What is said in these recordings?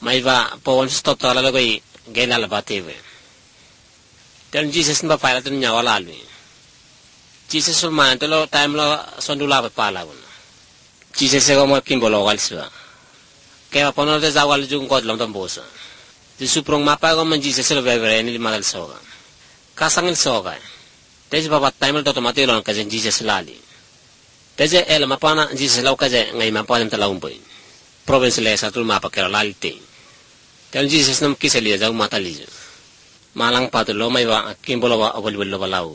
Maiva pawon stop to ala koi gela la batewe. Then Jesus ba pala tun nya wala alwi. Jesus sul man to lo time lo sondula ba pala won. Jesus se mo kimbolo walswa. Kaya pono de zawal jung kod lam tambosa. Di suprong mapa ko man Jesus lo bevere ni magal soga. Kasangil soga. Tezi baba time lo to matelo ka Jesus lali. Tezi el mapana Jesus law ka ngai mapa dem talaung boy. Province le sa tul mapa kero lali te. Then Jesus nam kiseli jaw matalijo. Malang patulo may wa kimbolo wa awal balaw.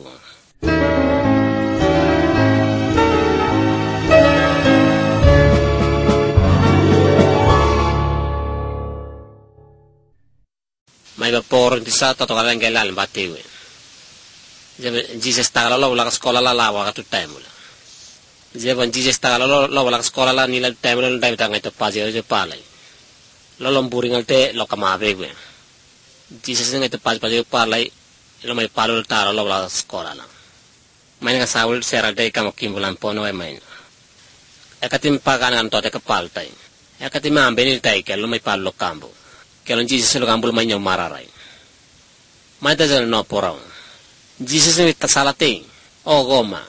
May ba por sa totokalan gelal batewe. Jesus tagalo lo la sekolah la lawa ka tutemula. Jeban Jesus tagalo lo la sekolah la nila temula ndai tanga to paje je palai. Lo lomburingal te lo kamabegwe. Jesus ngai to paje palai lo mai palol taro lo la sekolah la. May nga sawul sera dai kam kimbulan pono ay may. Ekatim paganan to te kapaltai. Ekatim ambenil tai ke lo may palo kambo. Kalau Jesus lo kambul may nyong mararay. May tajal no porang. Jesus ni tasalate. O goma.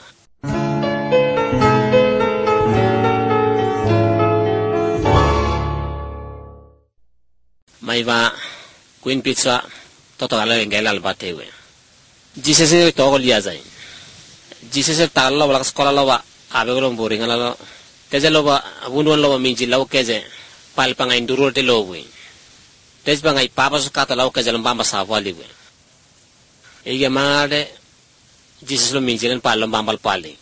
May va Queen Pizza totala ngelal batewe. Jesus ni togol liazay. Jesus talo wala sekolah lawa abe ko boring ala. Keze loba abunduan loba minji law keze pal pangay durul te lowe. Des bangay papas kata law keze lambamba savali we. Ige made Jesus lo minjilen pal lambambal pali.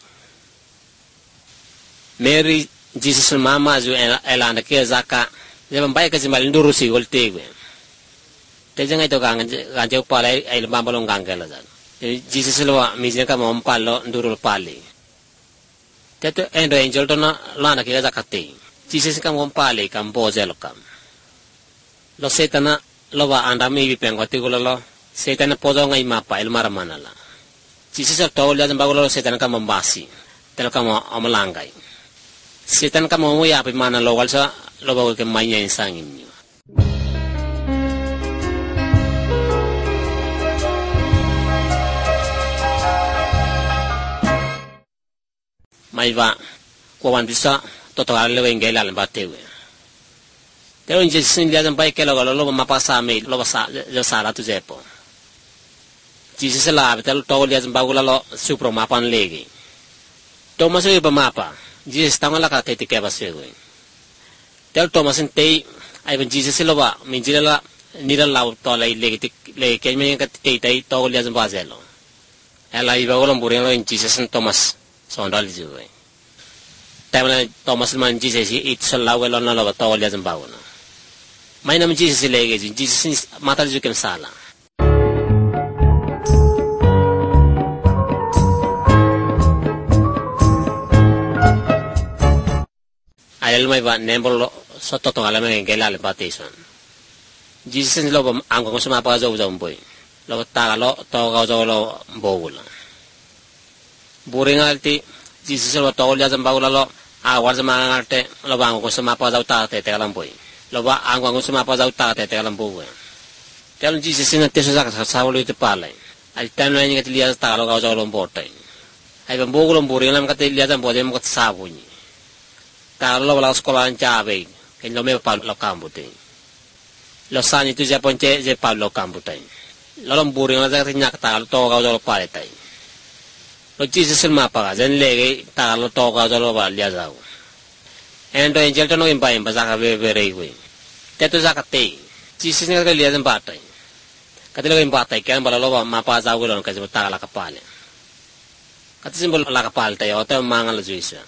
Mary Jesus lo mama ju elanda ke zaka jebam bay keze mal nduru si goltewe. Des ngay to ganje palay ay lambambal ngangela zan. Jesus lo minjilen ka mom palo ndurul pali. Teto endo angel to na lana ke zakate. Jesus ka mom pali kam bozel kam. Lo setana lo ba anda mi pengoti ko lo setana podo ngai mapa el maramanala. Jesus al tawol yan bago lo setana ka mambasi. Telo ka mo amalangay. Setana ka mo ya pe mana lo walsa lo bago ke manya insangin niyo. Maiva kuwan bisa totoal le wengela le batewe. Pero Jesus sin liazan bai ke lo mapasa me lo basa yo sala tu zepo. Jesus la betel to liazan bagula lo supro mapan legi. Thomas e ba mapa. Jesus tanga la ka te ke ba sewe. Tel Thomas te ai ben Jesus lo ba minjila la nira la to la legi le ke me ka te to liazan bazelo. Ela iba golom burin lo Jesus Thomas sondal jiwe. Tamala Thomas man Jesus it salawe lo na lo to liazan baguna. May naman Jesus ilagay. Jesus matal jukem sala. Ayal may ba nembol sa totong alam ng gelal baptism. Jesus lo ba ang kung sumapa sa boy. Lo tagalo to ka lo bowul. Buring alti Jesus lo to ya sa bagula lo awar sa mga arte lo ba ang kung sumapa sa tate te kalam boy. Loba ang kung sumapa sa utate te alam buwe. Telon Jesus na teso sa sawlo ite palay. Ay tanong niya katiliya sa talo ka sa lombotay. Ay pambugo lomburi lang katiliya sa bote mo katsabo ni. Talo wala sekolah cabe. Ken lo me palo kambuti. Lo sani tu ja ponche je palo kambutai. Lo lomburi lang sa tinya talo to ka sa paletay. Lo Jesus mapa ka jen lege talo to ka sa lo balya sa. Endo angel to no imba imba zaka very way. Teto zaka te. Jesus nga liya ng batay. Katilo yung batay kaya balalo mapa sa ulo kasi mataka la kapal. Kati simbol la kapal tayo o tayo mga la juisa.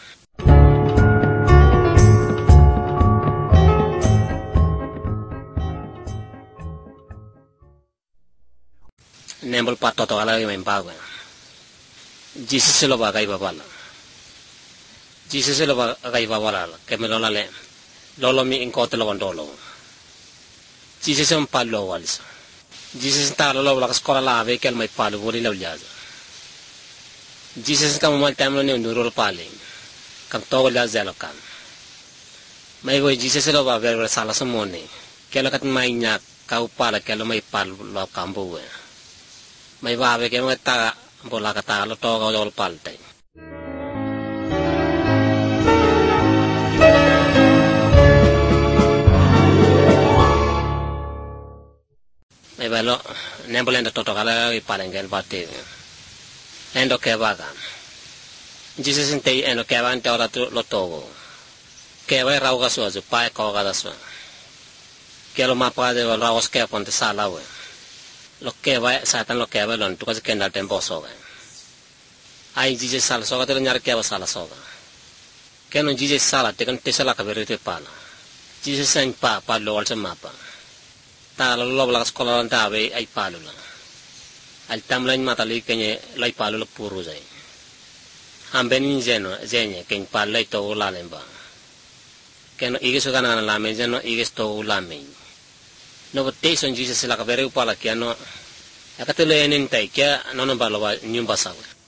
Nembol pato to ala yung imbago. Jesus silo ba kay babala. Jesus lo ba kay babala kay melola le lolo mi inkote lo ndolo Jesus ang palo walis Jesus ta lo la skola la ve kel mai palo wori lo jaza Jesus kam mal time lo ni ndurol pale kam to la zelo kam mai go Jesus lo ba ver sala samone kelo kat mai nya kau pala kelo mai pal lo kambu mai wa ve ke ta bola kata lo to ga jol pal tai mai ba lo nembolenda to kala i palengel batte endo ke vaga Jesus inte endo ke va ante ora lo togo ke va rauga so azu pa ko ga daso ke lo mapa de raus ke ponte sala we lo ke va satan lo ke va lon tu ka ke ndal tempo so ga ai Jesus sala so ga te nyar ke va sala so ga ke no Jesus sala te kan te sala ka verite pala Jesus san pa lo al mapa ta lo la sekolah ta be ai palu la al tamlain matali kenye lai palu la puru jai amben zenye ken palai to la lemba ken ige so kana la me jeno ige to la me no te son Jesus la ka vere upala kiano akatele enin tai kia no ba lo nyumba sawe